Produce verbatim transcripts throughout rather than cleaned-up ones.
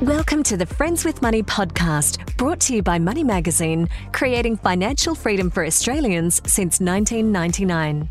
Welcome to the Friends with Money podcast, brought to you by Money Magazine, creating financial freedom for Australians since nineteen ninety-nine.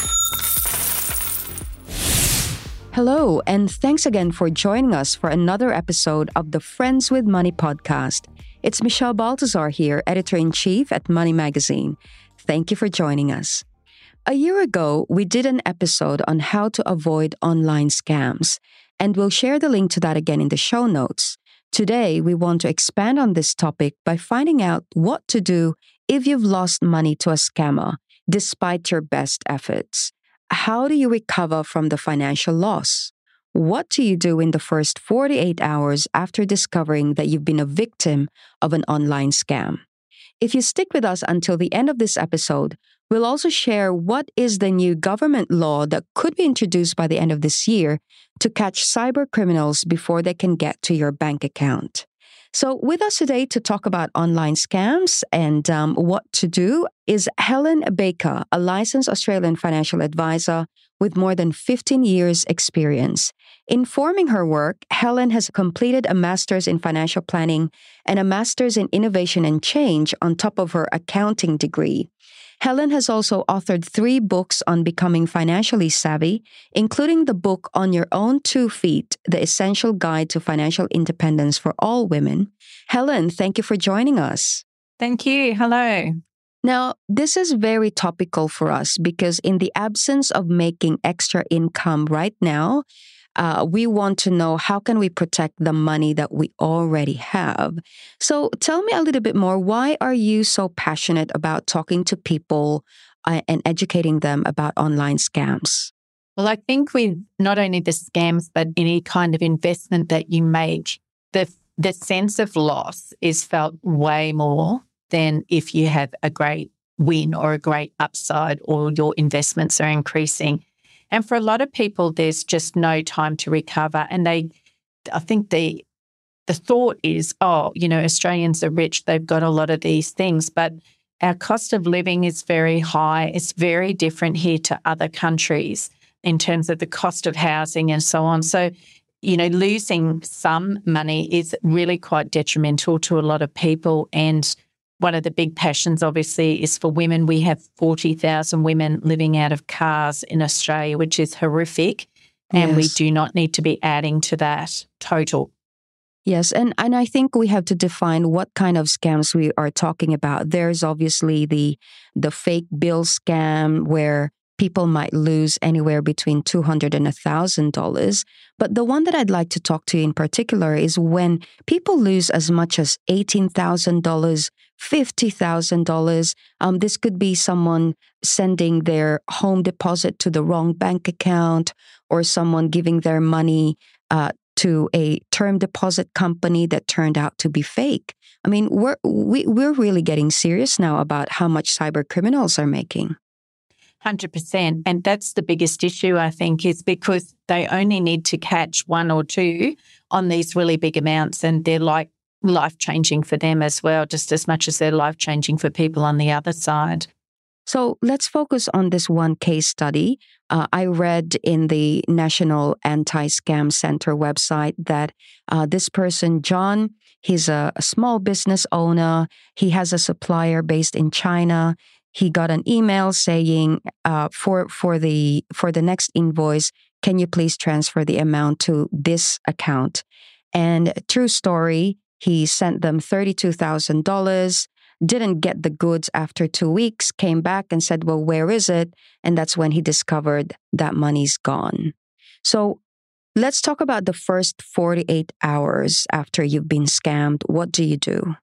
Hello, and thanks again for joining us for another episode of the Friends with Money podcast. It's Michelle Baltazar here, Editor-in-Chief at Money Magazine. Thank you for joining us. A year ago, we did an episode on how to avoid online scams, and we'll share the link to that again in the show notes. Today, we want to expand on this topic by finding out what to do if you've lost money to a scammer, despite your best efforts. How do you recover from the financial loss? What do you do in the first forty-eight hours after discovering that you've been a victim of an online scam? If you stick with us until the end of this episode, we'll also share what is the new government law that could be introduced by the end of this year to catch cyber criminals before they can get to your bank account. So with us today to talk about online scams and um, what to do is Helen Baker, a licensed Australian financial advisor with more than fifteen years experience. Informing her work, Helen has completed a master's in financial planning and a master's in innovation and change on top of her accounting degree. Helen has also authored three books on becoming financially savvy, including the book On Your Own Two Feet, The Essential Guide to Financial Independence for All Women. Helen, thank you for joining us. Thank you. Hello. Now, this is very topical for us because in the absence of making extra income right now, Uh, we want to know how can we protect the money that we already have. So tell me a little bit more. Why are you so passionate about talking to people uh, and educating them about online scams? Well, I think with not only the scams, but any kind of investment that you make, the the sense of loss is felt way more than if you have a great win or a great upside or your investments are increasing. And for a lot of people, there's just no time to recover. And they, I think the the thought is, oh, you know, Australians are rich. They've got a lot of these things. But our cost of living is very high. It's very different here to other countries in terms of the cost of housing and so on. So, you know, losing some money is really quite detrimental to a lot of people. And one of the big passions, obviously, is for women. We have forty thousand women living out of cars in Australia, which is horrific, and Yes. we do not need to be adding to that total. Yes, and, and I think we have to define what kind of scams we are talking about. There's obviously the the fake bill scam where people might lose anywhere between two hundred dollars and one thousand dollars. But the one that I'd like to talk to you in particular is when people lose as much as eighteen thousand dollars, fifty thousand dollars. Um, this could be someone sending their home deposit to the wrong bank account or someone giving their money uh, to a term deposit company that turned out to be fake. I mean, we're, we, we're really getting serious now about how much cyber criminals are making. one hundred percent. And that's the biggest issue, I think, is because they only need to catch one or two on these really big amounts, and they're like life-changing for them as well, just as much as they're life-changing for people on the other side. So let's focus on this one case study. Uh, I read in the National Anti-Scam Center website that uh, this person, John, he's a, a small business owner. He has a supplier based in China. He got an email saying, uh, for for the for the next invoice, can you please transfer the amount to this account? And true story, he sent them thirty-two thousand dollars, didn't get the goods after two weeks, came back and said, well, where is it? And that's when he discovered that money's gone. So let's talk about the first forty-eight hours after you've been scammed. What do you do?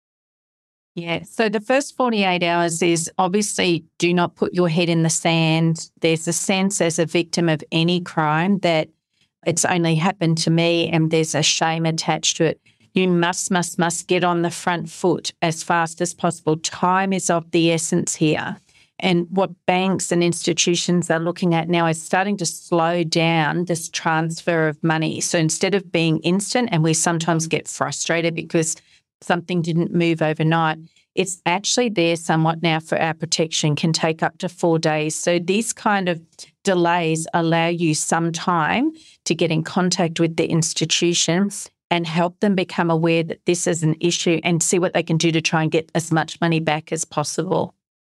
Yeah. So the first forty-eight hours is obviously do not put your head in the sand. There's a sense as a victim of any crime that it's only happened to me and there's a shame attached to it. You must, must, must get on the front foot as fast as possible. Time is of the essence here. And what banks and institutions are looking at now is starting to slow down this transfer of money. So instead of being instant, and we sometimes get frustrated because something didn't move overnight, it's actually there somewhat now for our protection, can take up to four days. So these kind of delays allow you some time to get in contact with the institution and help them become aware that this is an issue and see what they can do to try and get as much money back as possible.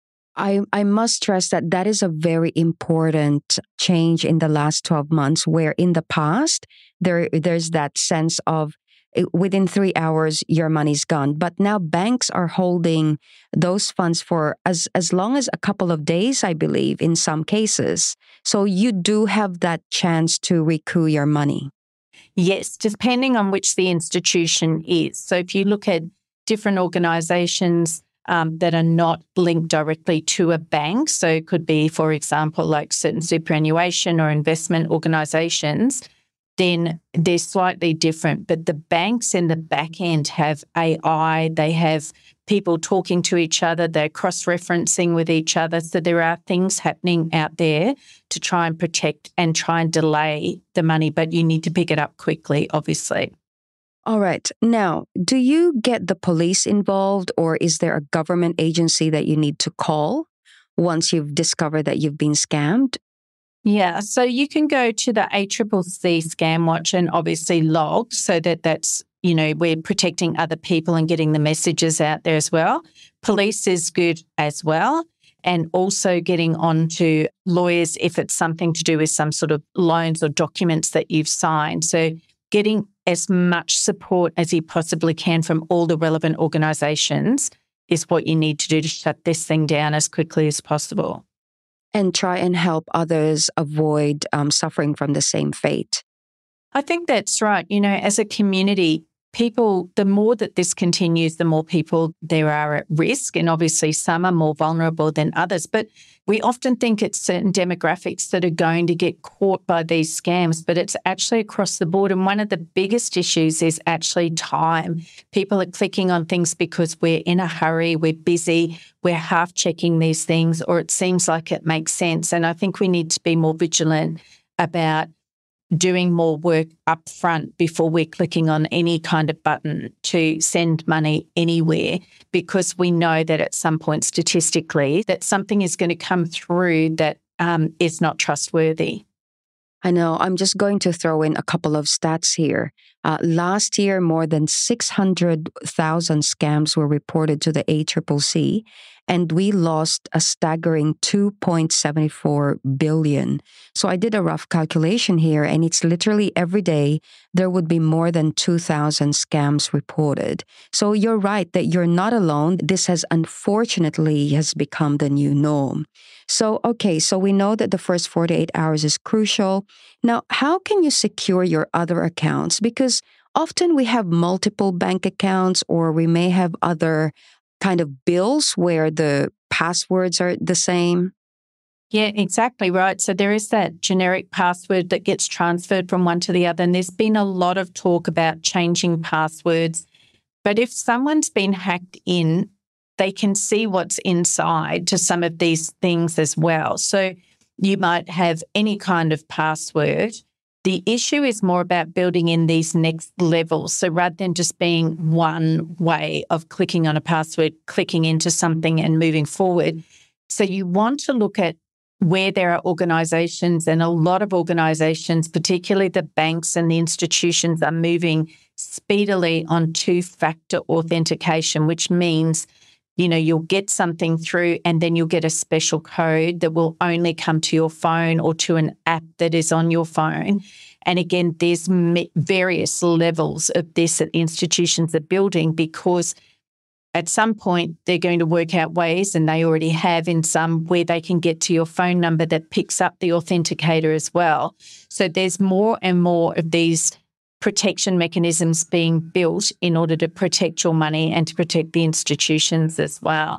I, I must stress that that is a very important change in the last twelve months, where in the past, there there's that sense of within three hours, your money's gone. But now banks are holding those funds for as, as long as a couple of days, I believe, in some cases. So you do have that chance to recoup your money. Yes, depending on which the institution is. So if you look at different organisations um, that are not linked directly to a bank, so it could be, for example, like certain superannuation or investment organisations, then they're slightly different. But the banks in the back end have A I, they have people talking to each other, they're cross-referencing with each other. So there are things happening out there to try and protect and try and delay the money, but you need to pick it up quickly, obviously. All right. Now, do you get the police involved, or is there a government agency that you need to call once you've discovered that you've been scammed? Yeah, so you can go to the A C C C Scam Watch and obviously log, so that that's, you know, we're protecting other people and getting the messages out there as well. Police is good as well. And also getting on to lawyers if it's something to do with some sort of loans or documents that you've signed. So getting as much support as you possibly can from all the relevant organisations is what you need to do to shut this thing down as quickly as possible. And try and help others avoid um, suffering from the same fate. I think that's right. You know, as a community, people, the more that this continues, the more people there are at risk. And obviously some are more vulnerable than others. But we often think it's certain demographics that are going to get caught by these scams, but it's actually across the board. And one of the biggest issues is actually time. People are clicking on things because we're in a hurry, we're busy, we're half checking these things, or it seems like it makes sense. And I think we need to be more vigilant about doing more work up front before we're clicking on any kind of button to send money anywhere, because we know that at some point statistically that something is going to come through that um, is not trustworthy. I know. I'm just going to throw in a couple of stats here. Uh, last year, more than six hundred thousand scams were reported to the A C C C, and we lost a staggering two point seven four billion. So I did a rough calculation here, and it's literally every day there would be more than two thousand scams reported. So you're right that you're not alone. This has unfortunately has become the new norm. So, okay, so we know that the first forty-eight hours is crucial. Now, how can you secure your other accounts? Because often we have multiple bank accounts, or we may have other kind of bills where the passwords are the same. Yeah, exactly right. So there is that generic password that gets transferred from one to the other. And there's been a lot of talk about changing passwords. But if someone's been hacked in, they can see what's inside to some of these things as well. So you might have any kind of password. The issue is more about building in these next levels. So rather than just being one way of clicking on a password, clicking into something and moving forward. So you want to look at where there are organisations, and a lot of organisations, particularly the banks and the institutions, are moving speedily on two-factor authentication, which means, you know, you'll get something through and then you'll get a special code that will only come to your phone or to an app that is on your phone. And again, there's various levels of this that institutions are building, because at some point they're going to work out ways, and they already have in some, where they can get to your phone number that picks up the authenticator as well. So there's more and more of these protection mechanisms being built in order to protect your money and to protect the institutions as well.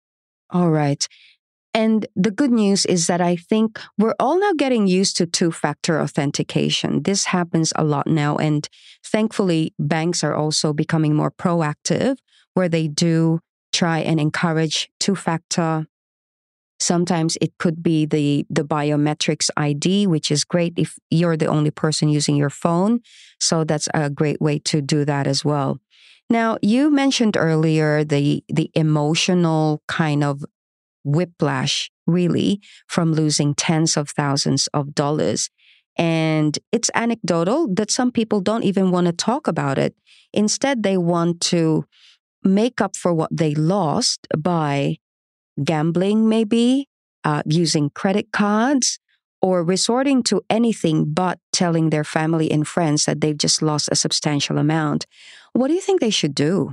All right. And the good news is that I think we're all now getting used to two-factor authentication. This happens a lot now. And thankfully, banks are also becoming more proactive, where they do try and encourage two-factor. Sometimes it could be the, the biometrics I D, which is great if you're the only person using your phone. So that's a great way to do that as well. Now, you mentioned earlier the, the emotional kind of whiplash, really, from losing tens of thousands of dollars. And it's anecdotal that some people don't even want to talk about it. Instead, they want to make up for what they lost by gambling, maybe, uh, using credit cards, or resorting to anything but telling their family and friends that they've just lost a substantial amount. What do you think they should do?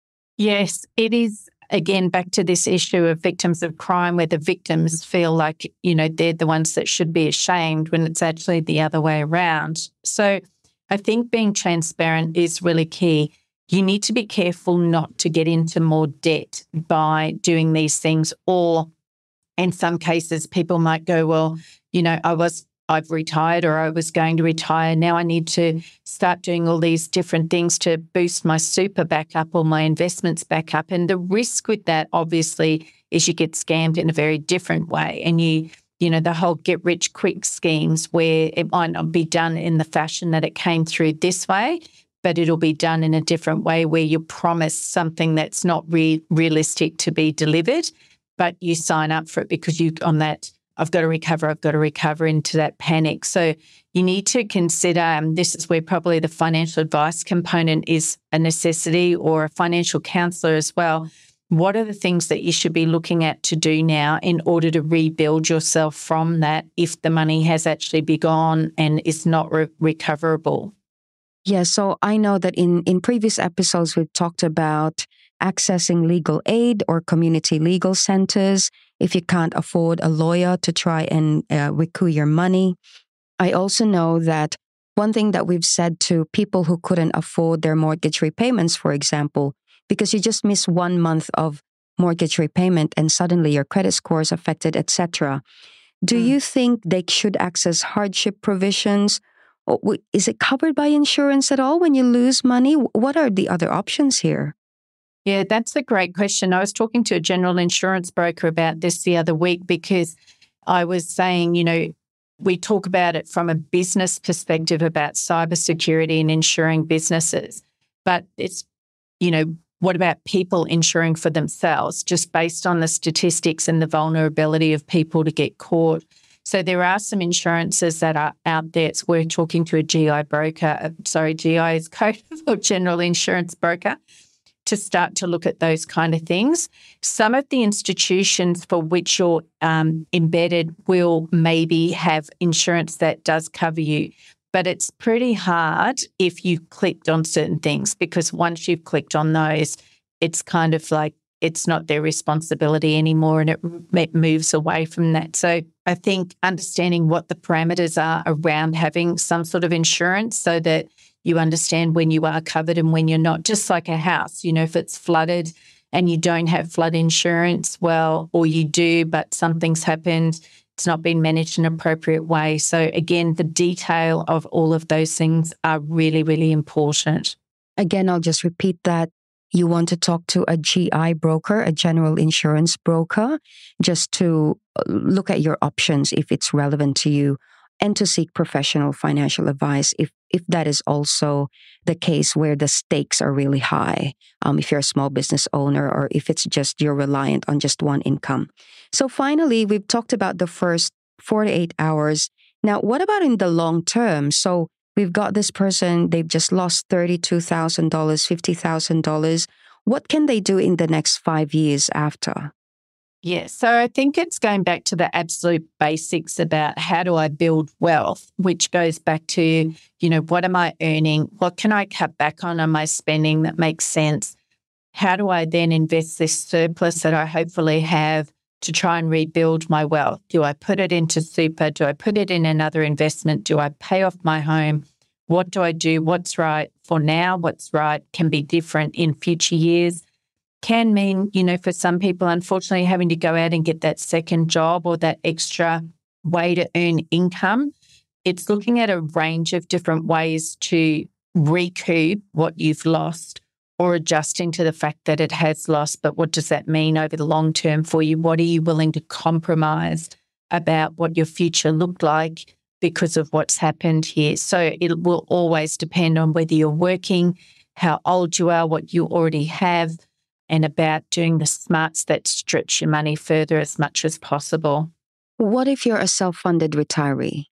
Yes, it is, again, back to this issue of victims of crime, where the victims feel like, you know, they're the ones that should be ashamed when it's actually the other way around. So I think being transparent is really key. You need to be careful not to get into more debt by doing these things, or in some cases, people might go, well, you know, I was, I've retired, or I was going to retire. Now I need to start doing all these different things to boost my super back up or my investments back up. And the risk with that, obviously, is you get scammed in a very different way. And you, you know, the whole get rich quick schemes, where it might not be done in the fashion that it came through this way, but it'll be done in a different way, where you promise something that's not re- realistic to be delivered, but you sign up for it because you on that, I've got to recover, I've got to recover, into that panic. So you need to consider, and this is where probably the financial advice component is a necessity, or a financial counsellor as well. What are the things that you should be looking at to do now in order to rebuild yourself from that if the money has actually been gone and is not re- recoverable? Yeah, so I know that in, in previous episodes, we've talked about accessing legal aid or community legal centers if you can't afford a lawyer to try and uh, recoup your money. I also know that one thing that we've said to people who couldn't afford their mortgage repayments, for example, because you just miss one month of mortgage repayment and suddenly your credit score is affected, et cetera. Do mm. you think they should access hardship provisions? Or is it covered by insurance at all when you lose money? What are the other options here? Yeah, that's a great question. I was talking to a general insurance broker about this the other week, because I was saying, you know, we talk about it from a business perspective about cybersecurity and insuring businesses, but it's, you know, what about people insuring for themselves, just based on the statistics and the vulnerability of people to get caught? So there are some insurances that are out there. It's worth talking to a G I broker, uh, sorry, G I is code for general insurance broker, to start to look at those kind of things. Some of the institutions for which you're um, embedded will maybe have insurance that does cover you, but it's pretty hard if you clicked on certain things, because once you've clicked on those, it's kind of like it's not their responsibility anymore, and it, it moves away from that. So I think understanding what the parameters are around having some sort of insurance, so that you understand when you are covered and when you're not. Just like a house, you know, if it's flooded and you don't have flood insurance, well, or you do, but something's happened, it's not been managed in an appropriate way. So again, the detail of all of those things are really, really important. Again, I'll just repeat that. You want to talk to a G I broker, a general insurance broker, just to look at your options if it's relevant to you, and to seek professional financial advice if, if that is also the case where the stakes are really high, um, if you're a small business owner, or if it's just you're reliant on just one income. So finally, we've talked about the first forty-eight hours. Now, what about in the long term? So we've got this person, they've just lost thirty-two thousand dollars, fifty thousand dollars. What can they do in the next five years after? Yeah, so I think it's going back to the absolute basics about how do I build wealth, which goes back to, you know, what am I earning? What can I cut back on on my spending that makes sense? How do I then invest this surplus that I hopefully have to try and rebuild my wealth? Do I put it into super? Do I put it in another investment? Do I pay off my home? What do I do? What's right for now? What's right can be different in future years. Can mean, you know, for some people, unfortunately, having to go out and get that second job or that extra way to earn income. It's looking at a range of different ways to recoup what you've lost, or adjusting to the fact that it has lost. But what does that mean over the long term for you? What are you willing to compromise about what your future looked like because of what's happened here? So it will always depend on whether you're working, how old you are, what you already have, and about doing the smarts that stretch your money further as much as possible. What if you're a self-funded retiree?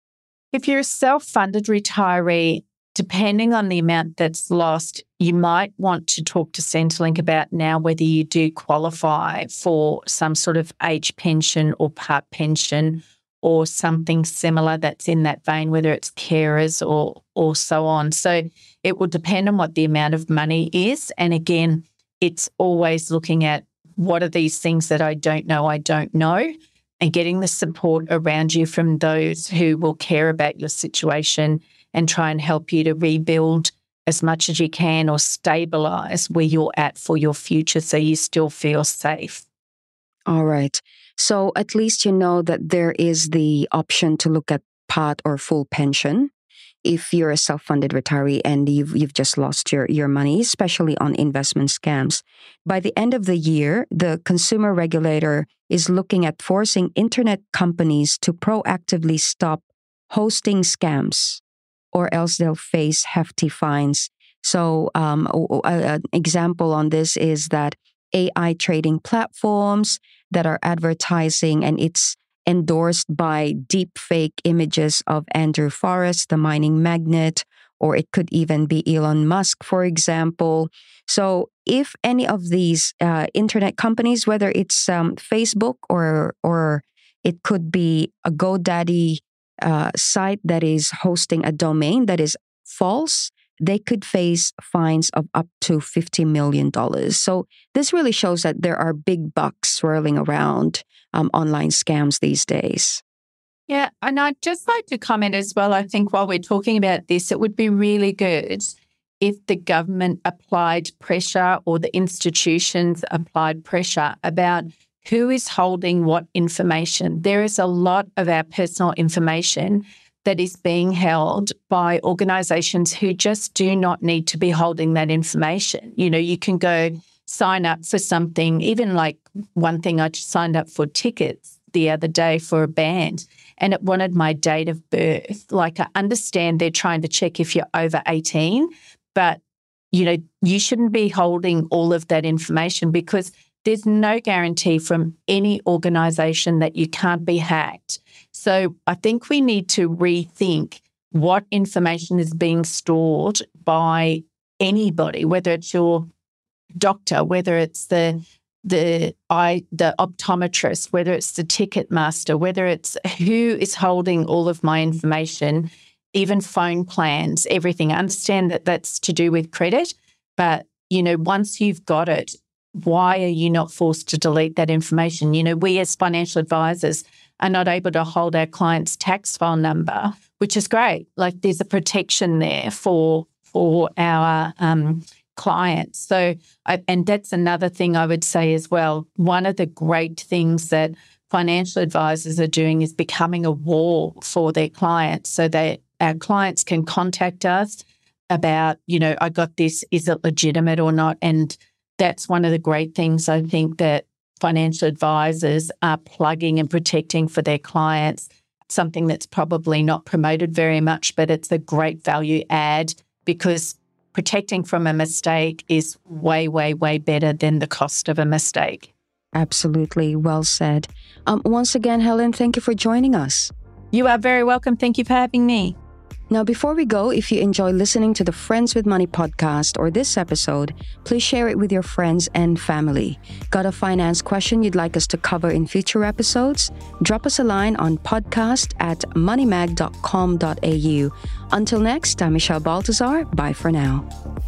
If you're a self-funded retiree, depending on the amount that's lost, you might want to talk to Centrelink about now whether you do qualify for some sort of age pension or part pension or something similar that's in that vein, whether it's carers or or so on. So it will depend on what the amount of money is. And again, it's always looking at what are these things that I don't know, I don't know, and getting the support around you from those who will care about your situation and try and help you to rebuild as much as you can or stabilise where you're at for your future so you still feel safe. All right. So at least you know that there is the option to look at part or full pension if you're a self-funded retiree and you've you've just lost your, your money, especially on investment scams. By the end of the year, the consumer regulator is looking at forcing internet companies to proactively stop hosting scams, or else they'll face hefty fines. So um, an example on this is that A I trading platforms that are advertising, and it's endorsed by deep fake images of Andrew Forrest, the mining magnate, or it could even be Elon Musk, for example. So if any of these uh, internet companies, whether it's um, Facebook or or it could be a GoDaddy uh, site that is hosting a domain that is false, they could face fines of up to fifty million dollars. So this really shows that there are big bucks swirling around um, online scams these days. Yeah, and I'd just like to comment as well, I think while we're talking about this, it would be really good if the government applied pressure or the institutions applied pressure about who is holding what information. There is a lot of our personal information that is being held by organisations who just do not need to be holding that information. You know, you can go sign up for something, even like one thing I just signed up for tickets the other day for a band, and it wanted my date of birth. Like, I understand they're trying to check if you're over eighteen, but, you know, you shouldn't be holding all of that information because there's no guarantee from any organisation that you can't be hacked. So I think we need to rethink what information is being stored by anybody, whether it's your doctor, whether it's the the eye, the optometrist, whether it's the ticket master, whether it's who is holding all of my information, even phone plans, everything. I understand that that's to do with credit, but, you know, once you've got it, why are you not forced to delete that information? You know, we as financial advisors are not able to hold our client's tax file number, which is great. Like, there's a protection there for for our um, clients. So, I, and that's another thing I would say as well. One of the great things that financial advisors are doing is becoming a wall for their clients so that our clients can contact us about, you know, I got this, is it legitimate or not? And that's one of the great things I think that financial advisors are plugging and protecting for their clients, something that's probably not promoted very much, but it's a great value add because protecting from a mistake is way, way, way better than the cost of a mistake. Absolutely. Well said. Um, once again, Helen, thank you for joining us. You are very welcome. Thank you for having me. Now, before we go, if you enjoy listening to the Friends with Money podcast or this episode, please share it with your friends and family. Got a finance question you'd like us to cover in future episodes? Drop us a line on podcast at money mag dot com dot a u. Until next, I'm Michelle Baltazar. Bye for now.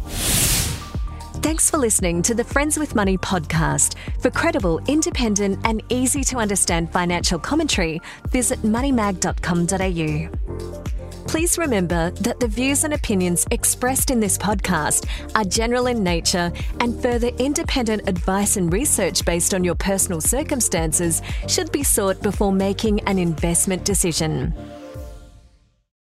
Thanks for listening to the Friends with Money podcast. For credible, independent and easy to understand financial commentary, visit money mag dot com dot a u. Please remember that the views and opinions expressed in this podcast are general in nature, and further independent advice and research based on your personal circumstances should be sought before making an investment decision.